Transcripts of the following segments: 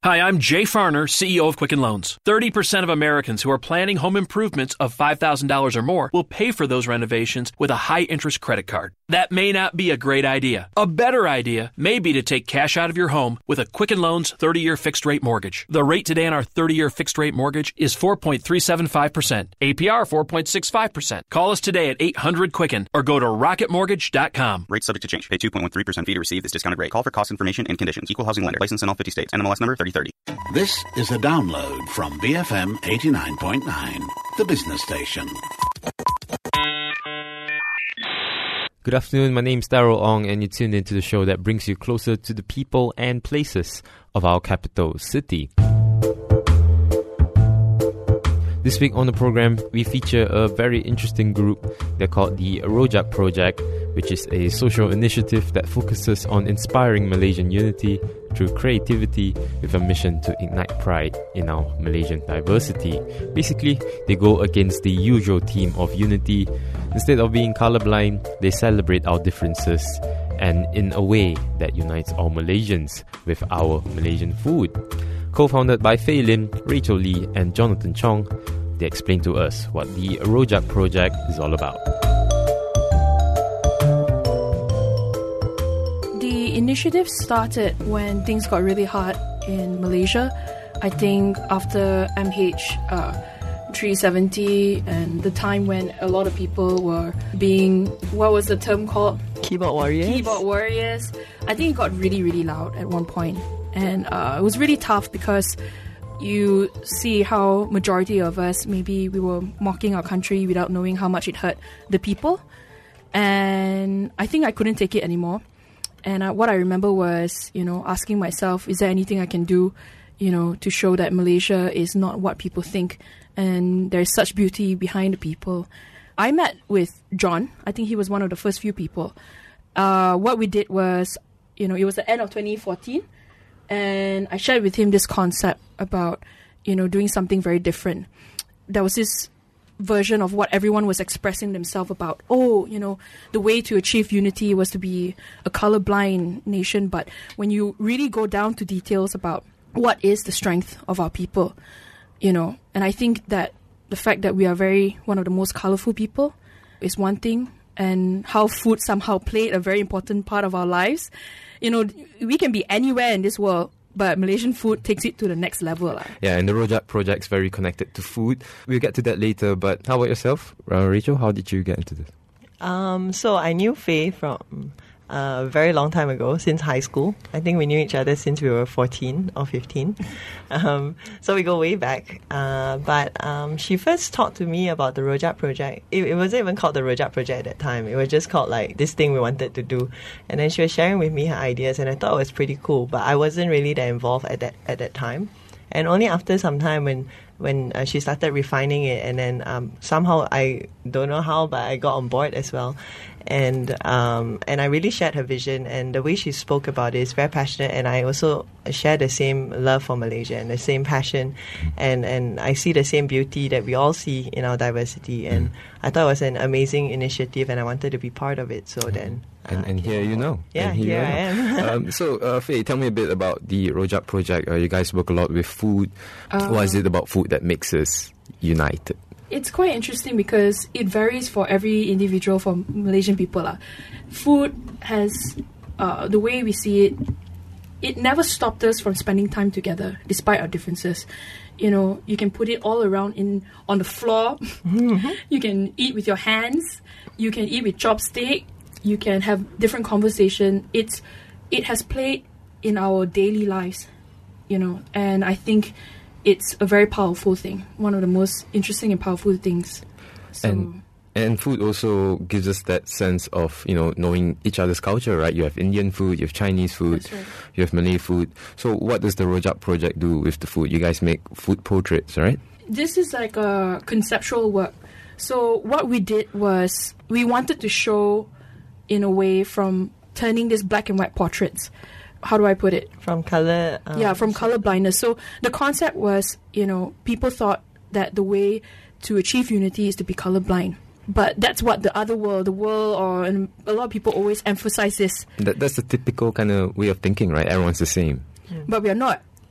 Hi, I'm Jay Farner, CEO of Quicken Loans. 30% of Americans who are planning home improvements of $5,000 or more will pay for those renovations with a high-interest credit card. That may not be a great idea. A better idea may be to take cash out of your home with a Quicken Loans 30-year fixed-rate mortgage. The rate today on our 30-year fixed-rate mortgage is 4.375%. APR 4.65%. Call us today at 800-QUICKEN or go to rocketmortgage.com. Rate subject to change. Pay 2.13% fee to receive this discounted rate. Call for cost information and conditions. Equal housing lender. License in all 50 states. NMLS number 3030. This is a download from BFM 89.9, the business station. Good afternoon, my name is Darryl Ong and you tuned into the show that brings you closer to the people and places of our capital city. This week on the program, we feature a very interesting group. They're called the Rojak Project, which is a social initiative that focuses on inspiring Malaysian unity through creativity with a mission to ignite pride in our Malaysian diversity. Basically, they go against the usual theme of unity. Instead of being colorblind, they celebrate our differences and in a way that unites all Malaysians with our Malaysian food. Co-founded by Fei Lim, Rachel Lee and Jonathan Chong, they explain to us what the Rojak Project is all about. The initiative started when things got really hard in Malaysia. I think after MH370 and the time when a lot of people were being, what was the term called? Keyboard warriors. Keyboard warriors. I think it got really, really loud at one point. And it was really tough because you see how majority of us, maybe we were mocking our country without knowing how much it hurt the people. And I think I couldn't take it anymore. And what I remember was, asking myself, is there anything I can do, to show that Malaysia is not what people think and there's such beauty behind the people. I met with John. I think he was one of the first few people. What we did was, it was the end of 2014. And I shared with him this concept about, doing something very different. There was this version of what everyone was expressing themselves about. The way to achieve unity was to be a colorblind nation. But when you really go down to details about what is the strength of our people, and I think that the fact that we are one of the most colorful people is one thing, and how food somehow played a very important part of our lives. We can be anywhere in this world, but Malaysian food takes it to the next level. Yeah, and the Rojak Project is very connected to food. We'll get to that later, but how about yourself, Rachel? How did you get into this? So I knew Faye from a very long time ago, since high school. I think we knew each other since we were 14 or 15. So we go way back. But she first talked to me about the Rojak Project. It wasn't even called the Rojak Project at that time. It was just called this thing we wanted to do. And then she was sharing with me her ideas and I thought it was pretty cool. But I wasn't really that involved at that time. And only after some time when she started refining it, and then somehow, I don't know how, but I got on board as well. And I really shared her vision, and the way she spoke about it is very passionate, and I also share the same love for Malaysia and the same passion, and I see the same beauty that we all see in our diversity, and I thought it was an amazing initiative and I wanted to be part of it, so then... And here you know. Yeah, here I am. So, Faye, tell me a bit about the Rojak Project. You guys work a lot with food. What is it about food that makes us united? It's quite interesting because it varies for every individual, for Malaysian people. Food has, the way we see it never stopped us from spending time together, despite our differences. You can put it all around on the floor. You can eat with your hands. You can eat with chopstick. You can have different conversation. It has played in our daily lives, and I think it's a very powerful thing. One of the most interesting and powerful things. So, and food also gives us that sense of, knowing each other's culture, right? You have Indian food, you have Chinese food, That's right. You have Malay food. So what does the Rojak Project do with the food? You guys make food portraits, right? This is like a conceptual work. So what we did was we wanted to show, in a way, from turning these black and white portraits. How do I put it? From color... from color blindness. So the concept was, people thought that the way to achieve unity is to be colorblind. But that's what the world, and a lot of people always emphasize this. That's the typical kind of way of thinking, right? Everyone's the same. But we are not.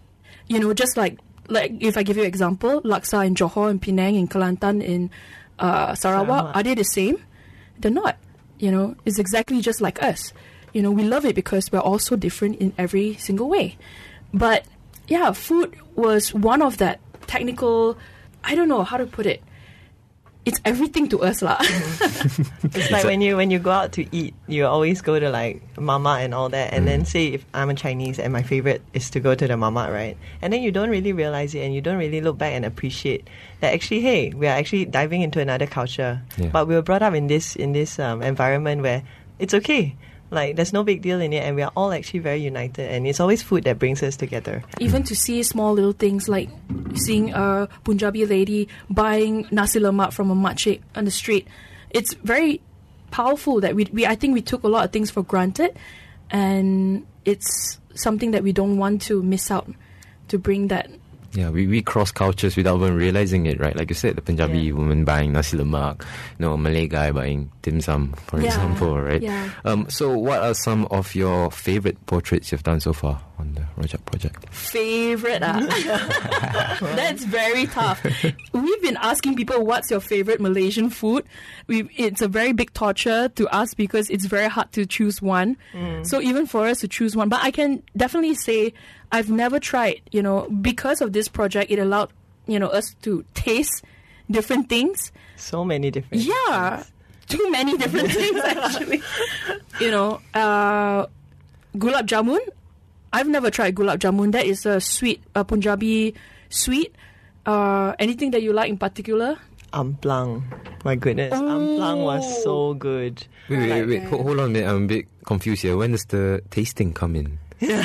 just like if I give you an example, laksa in Johor and Penang and Kelantan in Sarawak, are they the same? They're not. It's exactly just like us. We love it because we're all so different in every single way. But yeah, food was one of that technical, I don't know how to put it. It's everything to us lah. It's like when you go out to eat, you always go to like mama and all that, and then say if I'm a Chinese and my favorite is to go to the mama, right? And then you don't really realize it, and you don't really look back and appreciate that actually, hey, we are actually diving into another culture. Yeah. But we were brought up in this environment where it's okay. Like, there's no big deal in it, and we are all actually very united, and it's always food that brings us together. Even to see small little things like seeing a Punjabi lady buying nasi lemak from a makcik on the street, it's very powerful that I think we took a lot of things for granted, and it's something that we don't want to miss out, to bring that. Yeah, we cross cultures without even realizing it, right? Like you said, the Punjabi woman buying nasi lemak, a Malay guy buying dim sum, for example, right? Yeah. So what are some of your favorite portraits you've done so far on the Rojak project? Favorite? That's very tough. We've been asking people, what's your favorite Malaysian food? It's a very big torture to us because it's very hard to choose one. So even for us to choose one, but I can definitely say I've never tried, because of this project, it allowed, us to taste different things. So many different things. Too many different things, actually. Gulab jamun. I've never tried gulab jamun. That is a sweet, a Punjabi sweet. Anything that you like in particular? Amplang. My goodness. Amplang was so good. Wait. Hold on a minute. I'm a bit confused here. When does the tasting come in?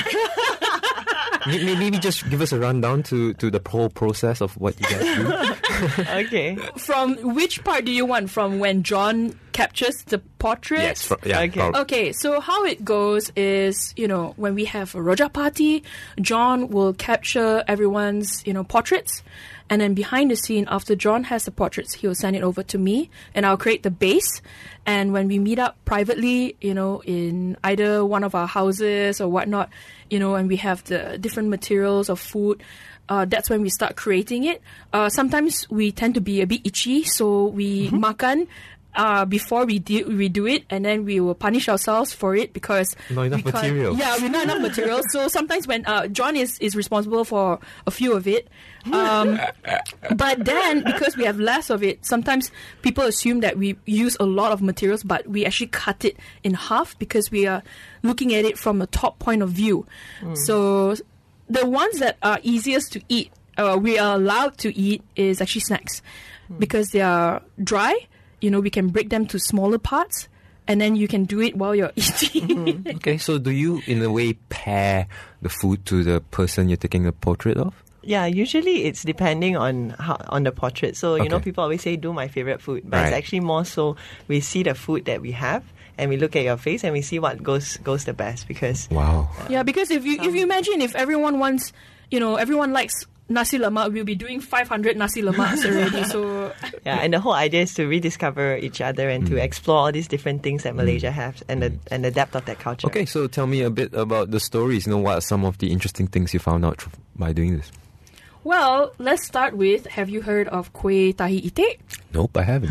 Maybe just give us a rundown to the whole process of what you guys do. Okay. From which part do you want? From when John captures the portraits? Yes. Okay, so how it goes is, when we have a Rojak party, John will capture everyone's, portraits. And then behind the scene, after John has the portraits, he'll send it over to me, and I'll create the base. And when we meet up privately, in either one of our houses or whatnot, and we have the different materials of food, that's when we start creating it. Sometimes we tend to be a bit itchy, so we makan before we do it, and then we will punish ourselves for it because not enough material. Yeah, we're not enough material. So sometimes when John is responsible for a few of it, but then because we have less of it, sometimes people assume that we use a lot of materials, but we actually cut it in half because we are looking at it from a top point of view. So the ones that are easiest to eat, we are allowed to eat, is actually snacks because they are dry. We can break them to smaller parts, and then you can do it while you're eating. Okay, so do you, in a way, pair the food to the person you're taking a portrait of? Yeah, usually it's depending on the portrait. So, people always say, do my favorite food. But it's actually more so we see the food that we have, and we look at your face, and we see what goes the best. Because wow. Yeah, because if you imagine if everyone wants, everyone likes nasi lemak, we'll be doing 500 nasi lemaks already. So yeah, and the whole idea is to rediscover each other and to explore all these different things that Malaysia has and the depth of that culture. Okay, so tell me a bit about the stories. What are some of the interesting things you found out by doing this? Well, let's start with, have you heard of kuih tahi itik? Nope, I haven't.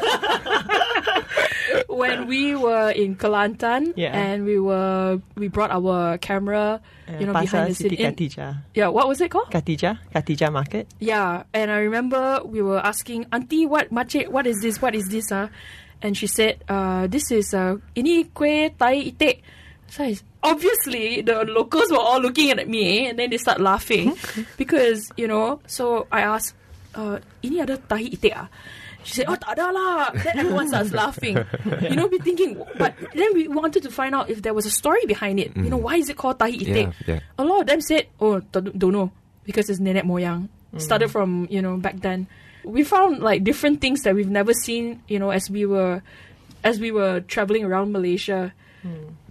When we were in Kelantan and we brought our camera, behind the scene. Khatijah. Yeah, what was it called? Khatijah Market. Yeah, and I remember we were asking, Auntie, makcik, what is this? What is this? And she said, this is ini kuih tahi itik. So obviously the locals were all looking at me, and then they start laughing because so I asked, ini ada tahi itik ah? She said, oh, tak ada lah. Then everyone starts laughing. Be thinking, but then we wanted to find out if there was a story behind it. Why is it called tahi itik? Yeah. A lot of them said, oh, don't know, because it's nenek moyang. Started from, back then. We found like different things that we've never seen, as we were traveling around Malaysia.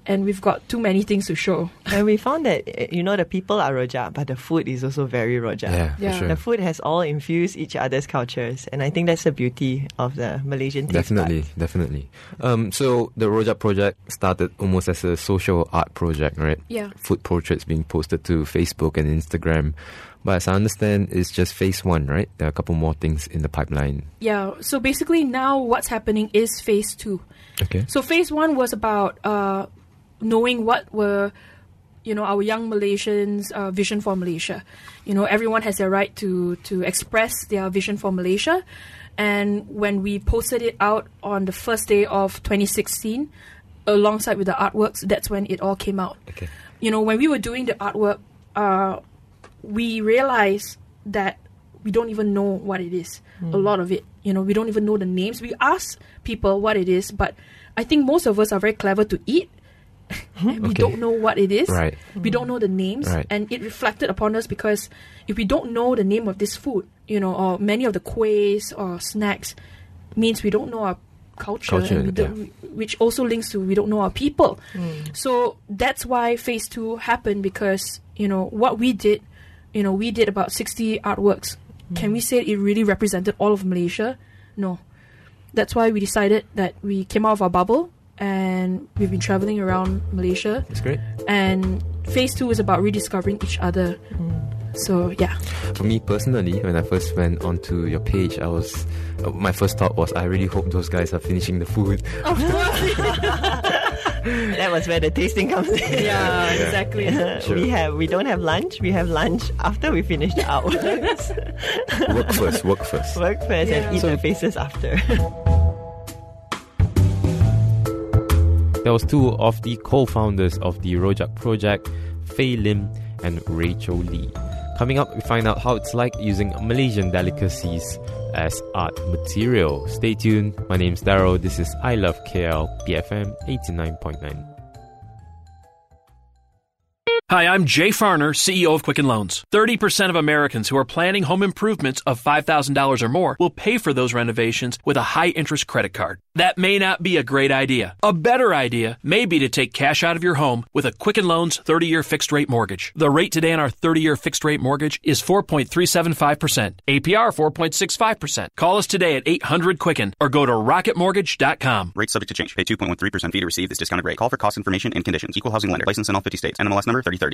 and we've got too many things to show. And we found that, the people are rojak, but the food is also very rojak. Yeah. For sure. The food has all infused each other's cultures, and I think that's the beauty of the Malaysian taste buds. Definitely. So the Rojak project started almost as a social art project, right? Yeah. Food portraits being posted to Facebook and Instagram. But as I understand, it's just phase 1, right? There are a couple more things in the pipeline. Yeah, so basically now what's happening is phase 2. Okay. So phase 1 was about knowing what were, our young Malaysians' vision for Malaysia. Everyone has their right to express their vision for Malaysia. And when we posted it out on the first day of 2016, alongside with the artworks, that's when it all came out. Okay. When we were doing the artwork, we realized that we don't even know what it is. A lot of it, we don't even know the names. We ask people what it is, but I think most of us are very clever to eat. And we don't know what it is. Right. We don't know the names. Right. And it reflected upon us because if we don't know the name of this food, or many of the kuehs or snacks, means we don't know our culture and which also links to we don't know our people. So that's why phase 2 happened, because, what we did, we did about 60 artworks. Can we say it really represented all of Malaysia? No. That's why we decided that we came out of our bubble and we've been traveling around Malaysia. That's great. And phase 2 is about rediscovering each other. So, yeah. For me personally, when I first went onto your page, my first thought was, I really hope those guys are finishing the food. Of course. That was where the tasting comes in. Yeah, exactly. Sure. We don't have lunch. We have lunch after we finish the artworks. Work first. Work first and eat the faces after. There was 2 of the co-founders of the Rojak project, Faye Lim and Rachel Lee. Coming up, we find out how it's like using Malaysian delicacies as art material. Stay tuned. My name's Darryl. This is I Love KL, BFM 89.9. Hi, I'm Jay Farner, CEO of Quicken Loans. 30% of Americans who are planning home improvements of $5,000 or more will pay for those renovations with a high-interest credit card. That may not be a great idea. A better idea may be to take cash out of your home with a Quicken Loans 30-year fixed-rate mortgage. The rate today on our 30-year fixed-rate mortgage is 4.375%. APR 4.65%. Call us today at 800-QUICKEN or go to rocketmortgage.com. Rates subject to change. Pay 2.13% fee to receive this discounted rate. Call for cost information and conditions. Equal housing lender. License in all 50 states. NMLS number 3030.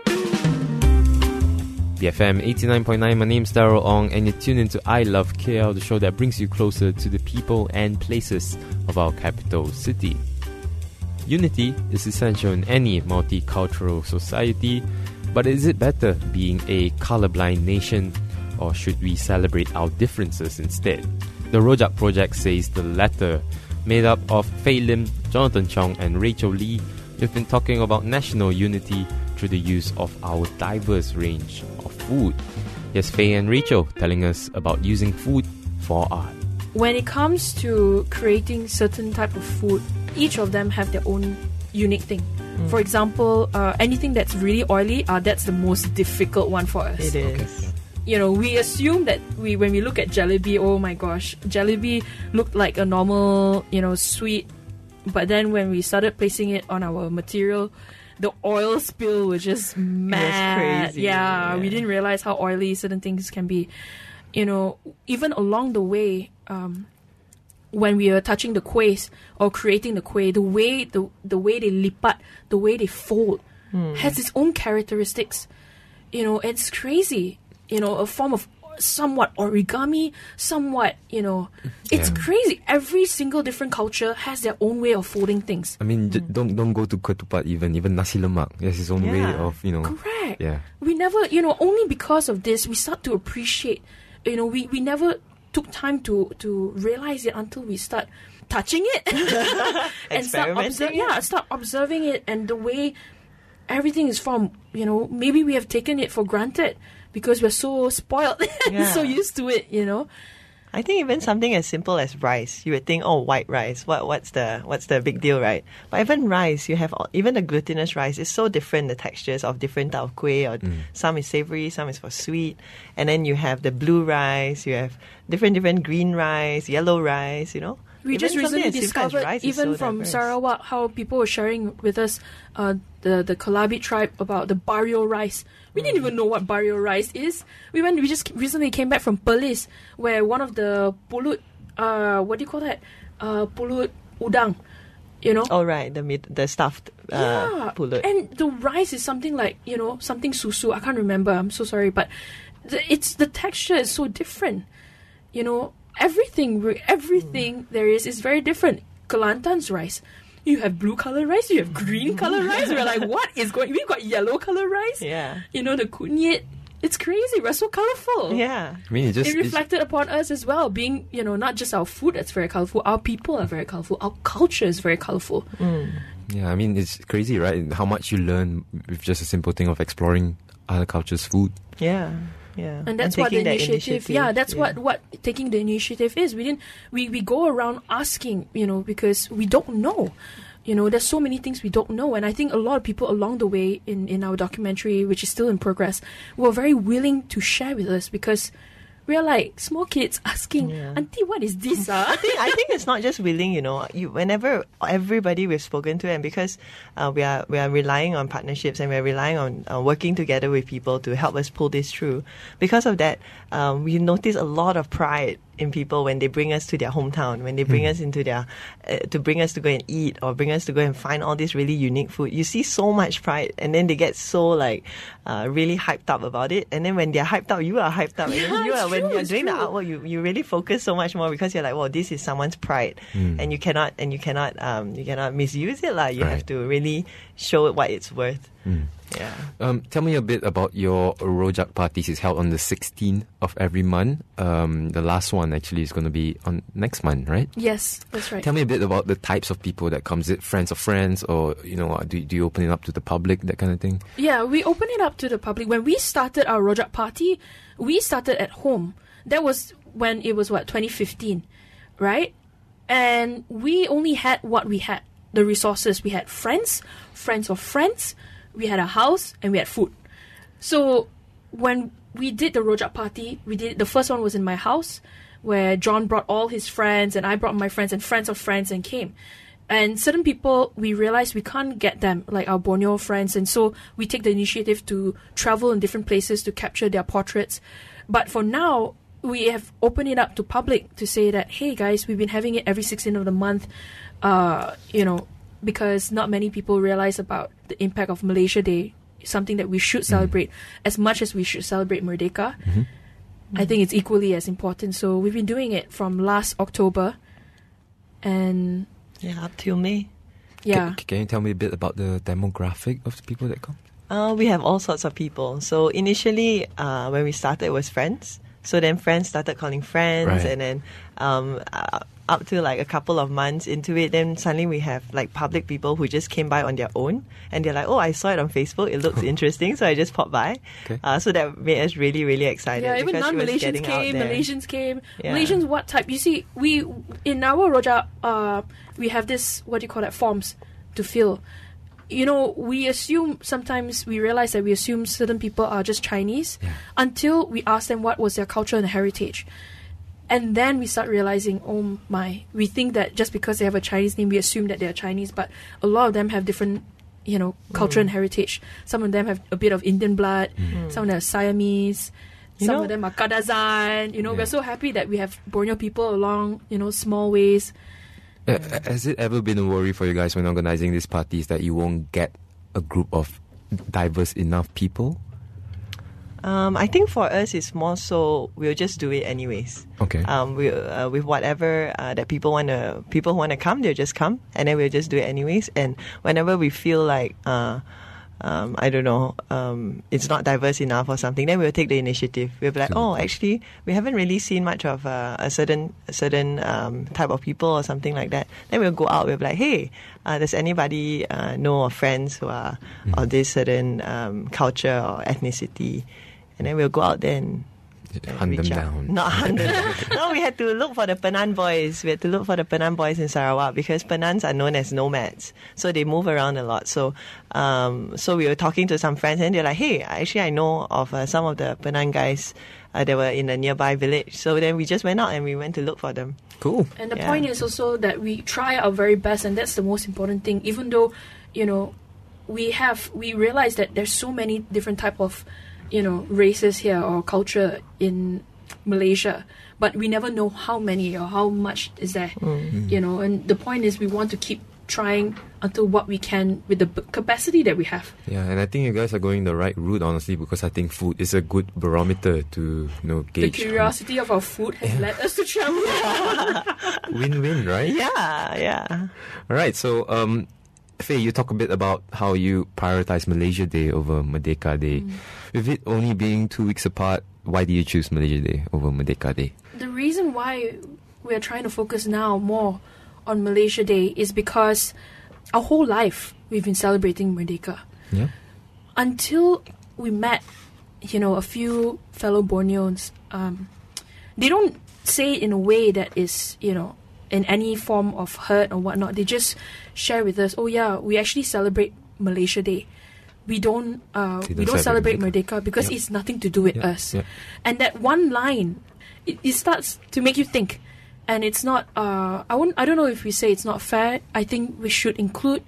BFM 89.9, my name's Darryl Ong, and you're tuned into I Love KL, the show that brings you closer to the people and places of our capital city. Unity is essential in any multicultural society, but is it better being a colorblind nation, or should we celebrate our differences instead? The Rojak project says the latter. Made up of Faye Lim, Jonathan Chong and Rachel Lee, we've been talking about national unity through the use of our diverse range of food. Here's Faye and Rachel telling us about using food for art. When it comes to creating certain type of food, each of them have their own unique thing. For example, anything that's really oily, that's the most difficult one for us. It is. We assume that when we look at jalebi, oh my gosh, jalebi looked like a normal, sweet. But then when we started placing it on our material, the oil spill was just mad. It was crazy. Yeah, we didn't realize how oily certain things can be. Even along the way, when we are touching the kuehs or creating the kueh, the way they lipat, the way they fold, has its own characteristics. It's crazy. A form of somewhat origami, somewhat, it's crazy. Every single different culture has their own way of folding things. I mean, don't go to ketupat even nasi lemak. There's his own way of, Correct. Yeah. We never, only because of this, we start to appreciate, we never took time to realize it until we start touching it and start observing it, and the way everything is formed. Maybe we have taken it for granted because we're so spoiled and so used to it, I think even something as simple as rice, you would think, oh, white rice, what's the big deal, right? But even rice, you have even the glutinous rice is so different, the textures of different type of kueh, or some is savory, some is for sweet, and then you have the blue rice, you have different green rice, yellow rice, We just recently discovered, even from Sarawak, how people were sharing with us the Kalabi tribe about the barrio rice. We didn't even know what barrio rice is. We just recently came back from Perlis, where one of the pulut, what do you call that? Pulut udang, you know? Oh, right, the stuffed pulut. And the rice is something like, you know, something susu. I can't remember. I'm so sorry, but the texture is so different. You know, everything there is very different. Kelantan's rice. You have blue color rice, you have green color rice. We're like, what is going? We've got yellow color rice. Yeah. You know, the kunyit. It's crazy. We're so colorful. Yeah. I mean, it reflected upon us as well, being, you know, not just our food that's very colorful, our people are very colorful, our culture is very colorful. Yeah, I mean, it's crazy, right? How much you learn with just a simple thing of exploring other cultures' food. Yeah. Yeah. And that's what the initiative. Yeah, that's what taking the initiative is. We go around asking, you know, because we don't know. You know, there's so many things we don't know. And I think a lot of people along the way in our documentary, which is still in progress, were very willing to share with us, because we're like small kids asking, Auntie, what is this? I think it's not just willing, you know. Whenever everybody we've spoken to, and because we are relying on partnerships, and we're relying on working together with people to help us pull this through. Because of that, we notice a lot of pride in people when they bring us to their hometown, when they bring us into their, to bring us to go and eat, or bring us to go and find all this really unique food. You see so much pride, and then they get so really hyped up about it. And then when they're hyped up, you are hyped up. And when you're doing the artwork, you really focus so much more, because you're like, well, this is someone's pride, and you cannot misuse it. You have to really show it what it's worth. Yeah. Tell me a bit about your Rojak parties. It's held on the 16th of every month. The last one actually is going to be on next month, right? Yes, that's right. Tell me a bit about the types of people that comes. Is it friends of friends, or, you know, do you open it up to the public, that kind of thing? Yeah, we open it up to the public. When we started our Rojak party, we started at home. That was when it was 2015, right? And we only had what we had, the resources. We had friends of friends. We had a house, and we had food. So when we did the Rojak party, the first one was in my house, where John brought all his friends, and I brought my friends and friends of friends, and came. And certain people, we realized we can't get them, like our Borneo friends, and so we take the initiative to travel in different places to capture their portraits. But for now, we have opened it up to public to say that, hey guys, we've been having it every 16th of the month, you know, because not many people realize about the impact of Malaysia Day, something that we should celebrate as much as we should celebrate Merdeka. I think it's equally as important. So we've been doing it from last October, and up till May. Yeah. Can you tell me a bit about the demographic of the people that come? We have all sorts of people. So initially, when we started, it was friends. So then friends started calling friends, and then up to like a couple of months into it, then suddenly we have like public people who just came by on their own, and they're like, oh, I saw it on Facebook, it looks interesting, so I just popped by. So that made us really, really excited. Yeah, even non-Malaysians came, Malaysians came. Yeah. Malaysians what type? You see, we in our Rojak, we have this, what do you call that, forms to fill. You know, we realize that we assume certain people are just Chinese until we ask them what was their culture and heritage. And then we start realizing, oh my, we think that just because they have a Chinese name, we assume that they're Chinese, but a lot of them have different, you know, culture and heritage. Some of them have a bit of Indian blood, some of them are Siamese, some of them are Kadazan. You know, we're so happy that we have Borneo people along, you know, small ways. Has it ever been a worry for you guys when organizing these parties that you won't get a group of diverse enough people? I think for us, it's more so we'll just do it anyways. Okay. With whatever that people who want to come, they'll just come, and then we'll just do it anyways. And whenever we feel like I don't know, it's not diverse enough or something, then we'll take the initiative. We'll be like, oh, actually, we haven't really seen much of a certain type of people or something like that. Then we'll go out. We'll be like, hey, does anybody know of friends who are of this certain culture or ethnicity? And then we'll go out there and Hunt them reach out. down. Not hunt them down. No, we had to look for the Penang boys. We had to look for the Penang boys in Sarawak because Penangs are known as nomads. So they move around a lot. So we were talking to some friends and they're like, hey, actually I know of some of the Penang guys that were in a nearby village. So then we just went out and we went to look for them. Cool. And the point is also that we try our very best, and that's the most important thing. Even though, we realize that there's so many different type of, races here or culture in Malaysia, but we never know how many or how much is there, and the point is we want to keep trying until what we can with the capacity that we have. Yeah, and I think you guys are going the right route, honestly, because I think food is a good barometer to, gauge. The curiosity of our food has led us to travel. Win-win, right? Yeah. All right, so Faye, you talk a bit about how you prioritize Malaysia Day over Merdeka Day. With it only being 2 weeks apart, why do you choose Malaysia Day over Merdeka Day? The reason why we are trying to focus now more on Malaysia Day is because our whole life we've been celebrating Merdeka. Yeah. Until we met, a few fellow Borneans, they don't say it in a way that is, in any form of hurt or whatnot. They just share with us, oh yeah, we actually celebrate Malaysia Day. We don't celebrate Merdeka because it's nothing to do with us. Yeah. And that one line, it starts to make you think. And it's not, I don't know if we say it's not fair. I think we should include,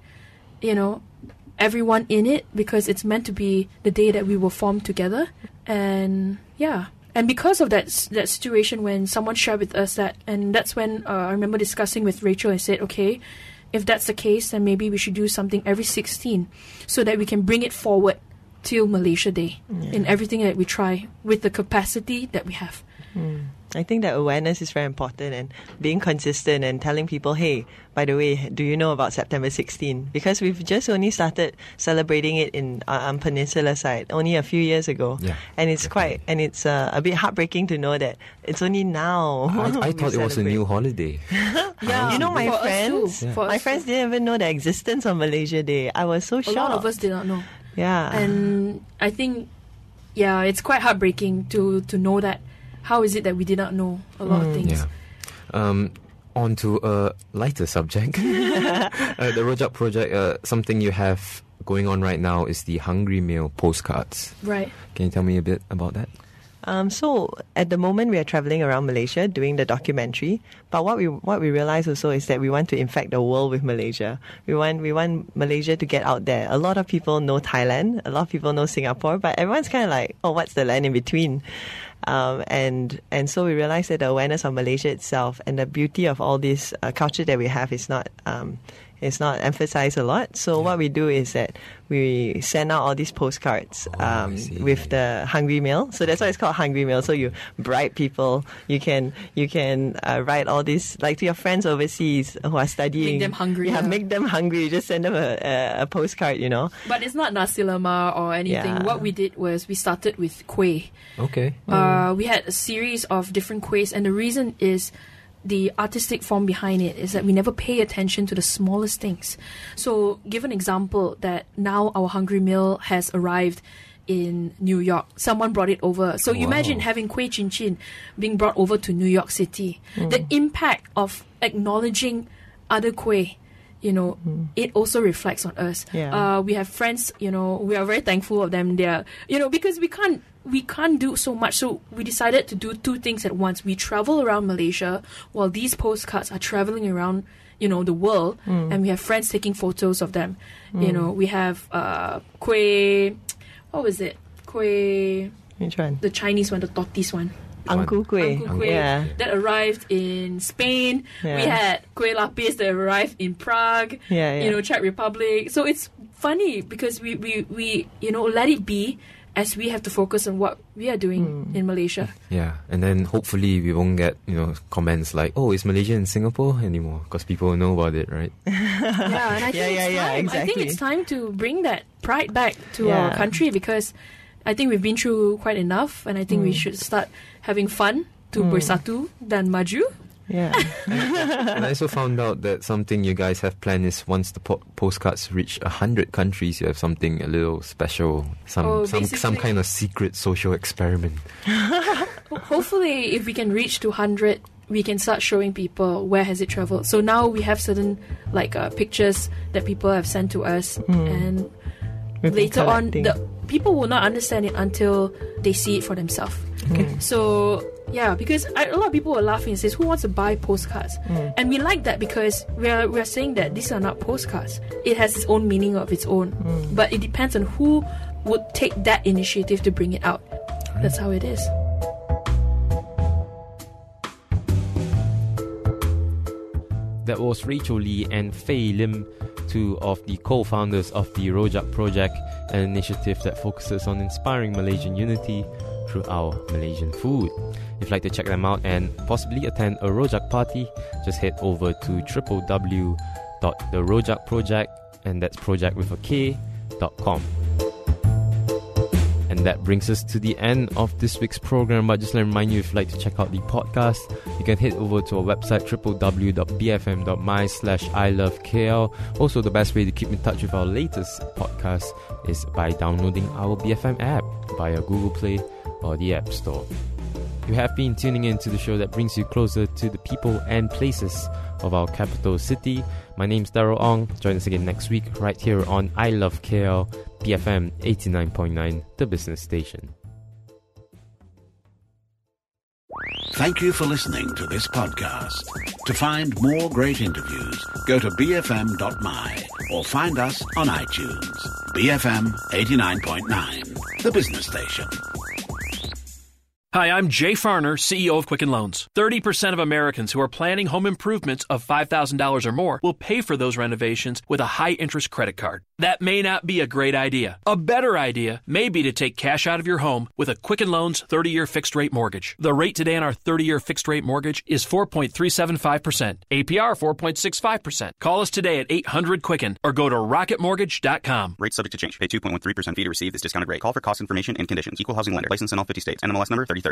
everyone in it because it's meant to be the day that we were formed together. And yeah. And because of that situation when someone shared with us that, and that's when I remember discussing with Rachel, I said, okay, if that's the case, then maybe we should do something every 16 so that we can bring it forward till Malaysia Day in everything that we try with the capacity that we have. I think that awareness is very important and being consistent and telling people, hey, by the way, do you know about September 16? Because we've just only started celebrating it in Peninsula side only a few years ago. Yeah, and it's a bit heartbreaking to know that it's only now. I thought it was a new holiday. Yeah, my friends didn't even know the existence of Malaysia Day. I was so shocked. A lot of us did not know. Yeah. And I think, it's quite heartbreaking to know that. How is it that we did not know a lot of things? Yeah. On to a lighter subject. The Rojak project, something you have going on right now is the Hungry Meal postcards. Right. Can you tell me a bit about that? So at the moment we are traveling around Malaysia doing the documentary, but what we realize also is that we want to infect the world with Malaysia. We want Malaysia to get out there. A lot of people know Thailand, a lot of people know Singapore, but everyone's kind of like, oh, what's the land in between? And so we realized that the awareness of Malaysia itself and the beauty of all this culture that we have is not emphasized a lot. So what we do is that we send out all these postcards with the Hungry Meal. So that's why it's called Hungry Meal. So you bribe people. You can write all these, like to your friends overseas who are studying. Make them hungry. Yeah, make them hungry. You just send them a postcard, But it's not nasi lemak or anything. Yeah. What we did was we started with kueh. Okay. We had a series of different kuehs, and the reason is the artistic form behind it is that we never pay attention to the smallest things. So give an example that now our Hungry Meal has arrived in New York. Someone brought it over. So you imagine having kueh chin chin being brought over to New York City. The impact of acknowledging other kueh, it also reflects on us. Yeah. We have friends, we are very thankful of them. They're, because we can't do so much. So we decided to do two things at once. We travel around Malaysia while these postcards are traveling around, the world. And we have friends taking photos of them. We have kueh, what was it? Kueh. Which one? The Chinese one, the tortoise one. Angku kueh. Yeah. That arrived in Spain. Yeah. We had kueh lapis that arrived in Prague. Czech Republic. So it's funny because we let it be as we have to focus on what we are doing in Malaysia. Yeah, and then hopefully we won't get comments like, "Oh, is Malaysia in Singapore anymore?" Because people know about it, right? Yeah, and I think it's time. Exactly. I think it's time to bring that pride back to our country because I think we've been through quite enough, and I think we should start having fun to bersatu dan maju. Yeah. And I also found out that something you guys have planned is once the postcards reach 100 countries, you have something a little special, some kind of secret social experiment. hopefully, if we can reach 200, we can start showing people where has it traveled. So now we have certain pictures that people have sent to us, and later on, the people will not understand it until they see it for themselves. So yeah, because a lot of people were laughing and says, "Who wants to buy postcards?" And we like that because we're saying that these are not postcards. It has its own meaning of its own, but it depends on who would take that initiative to bring it out. That's how it is. That was Rachel Lee and Fei Lim, two of the co-founders of the Rojak Project, an initiative that focuses on inspiring Malaysian unity through our Malaysian food. If you'd like to check them out and possibly attend a Rojak party, just head over to www.therojakproject, and that's project with a K.com. And that brings us to the end of this week's program. But just let me remind you, if you'd like to check out the podcast, you can head over to our website www.bfm.my/ilovekl. Also, the best way to keep in touch with our latest podcast is by downloading our BFM app via Google Play or the App Store. You have been tuning in to the show that brings you closer to the people and places of our capital city. My name's Darryl Ong. Join us again next week right here on I Love KL, BFM 89.9, the business station. Thank you for listening to this podcast. To find more great interviews, go to bfm.my or find us on iTunes. BFM 89.9, the business station. Hi, I'm Jay Farner, CEO of Quicken Loans. 30% of Americans who are planning home improvements of $5,000 or more will pay for those renovations with a high-interest credit card. That may not be a great idea. A better idea may be to take cash out of your home with a Quicken Loans 30-year fixed-rate mortgage. The rate today on our 30-year fixed-rate mortgage is 4.375%. APR 4.65%. Call us today at 800-QUICKEN or go to rocketmortgage.com. Rates subject to change. Pay 2.13% fee to receive this discounted rate. Call for cost information and conditions. Equal housing lender. License in all 50 states. NMLS number 3030.